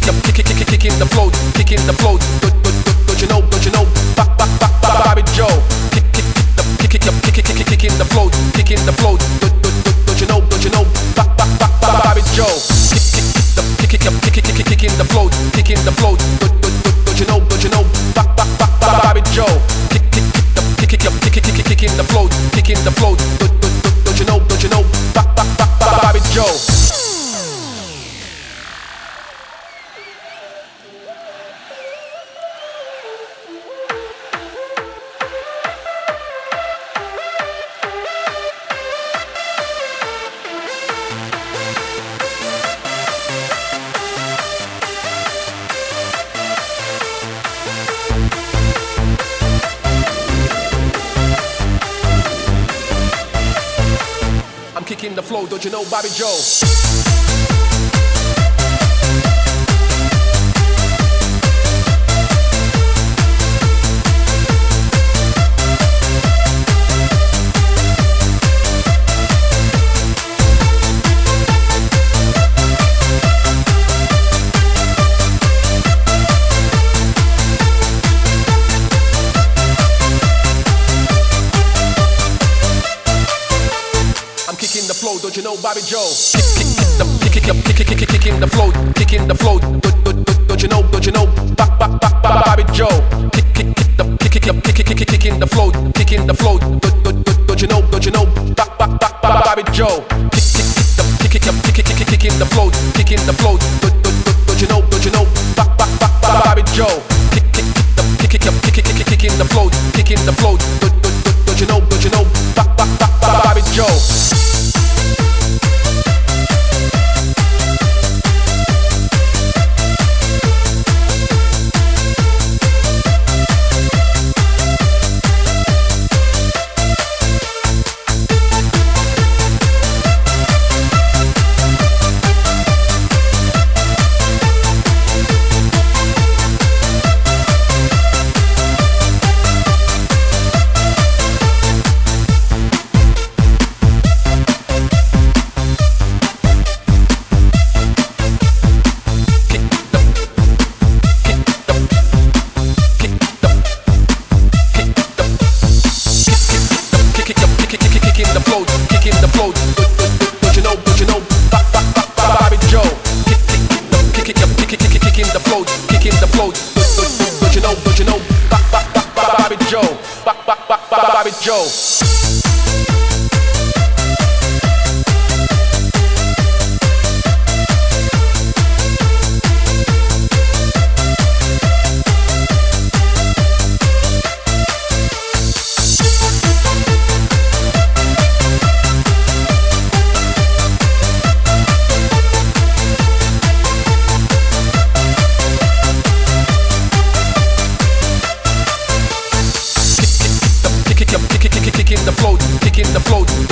kicking the flow, kicking the flow. Don't you know? Bobby Joe, kicking the flow, kicking the flow. Don't you know? Bobby Joe, kicking the flow, kicking the flow. Don't you know? Bobby Joe, kicking the flow, kicking the flow. Don't you know? Bobby Joe. I'm kicking the flow, don't you know, Bobby Joe? Kicking the flow, don't you know, Bobby Joe? Kicking the flow, kicking the flow. Don't you know, Bobby Joe? Kicking the flow, kicking the flow. Don't you know, Bobby Joe? Kicking the flow, kicking the flow. Don't you know, Bobby Joe? Kicking the flow, kicking the flow. Don't you know, Bobby Joe? Kicking the flow, kicking the flow. Don't you know, Bobby Joe? Kicking the flow, kicking the flow. Don't you know, Bobby Joe? Bobby Joe. Kicking the flow, kicking the flow.